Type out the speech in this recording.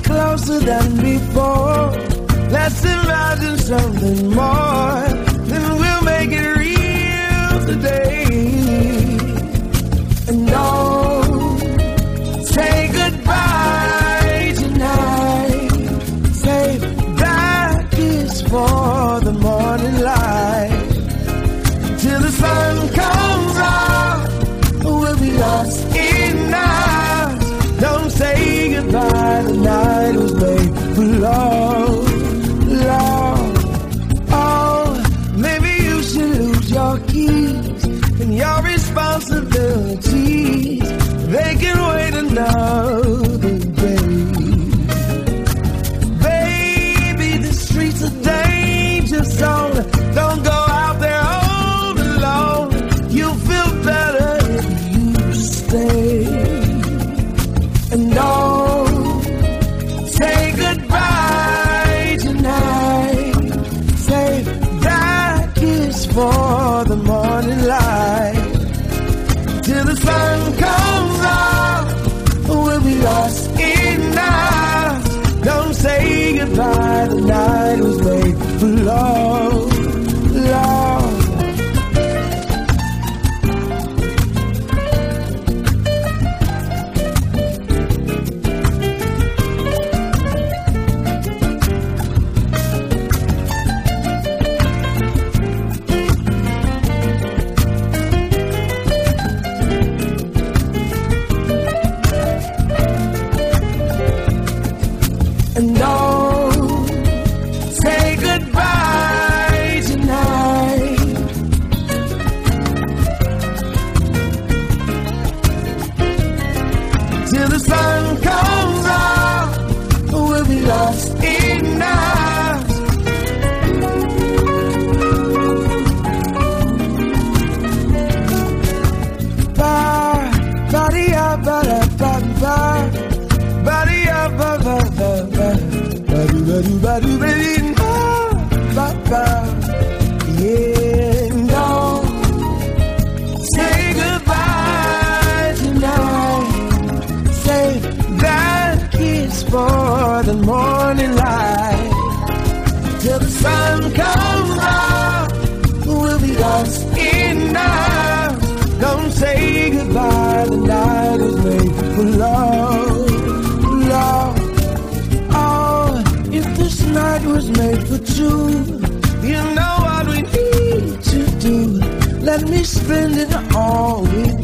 closer than before. Let's imagine something more. Then we'll make it real today. And don't say goodbye tonight. Say that is for the morning light. Till the sun comes up, we'll be lost in night. Don't say goodbye, the night was made for love, love. Oh, maybe you should lose your keys and your responsibilities. They can wait another day. Baby, the streets are danger zone. Don't go out there all alone. You'll feel better if you stay. And don't say goodbye tonight. Say that kiss for the morning light. Till the sun comes up, we'll be lost in night. Don't say goodbye, the night was made for love, love. And don't say goodbye tonight. Till the sun comes up, we'll be lost in night. Yeah, don't say goodbye tonight. Say that kiss for the morning light. Till the sun comes up, we'll be lost in night. Don't say goodbye, the night is made for love, love. Oh, if this night was made for two, you know what we need to do. Let me spend it all with